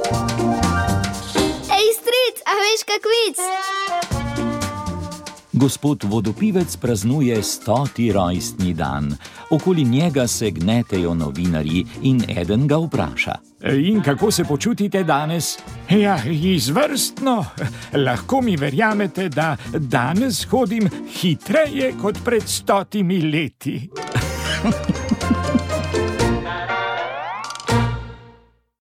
Ej, stric, a veš kak vic? Gospod Vodopivec praznuje 100. rojstni dan. Okoli njega se gnetejo novinarji in eden ga vpraša. In kako se počutite danes? Ja, izvrstno. Lahko mi verjamete, da danes hodim hitreje kot pred 100 leti.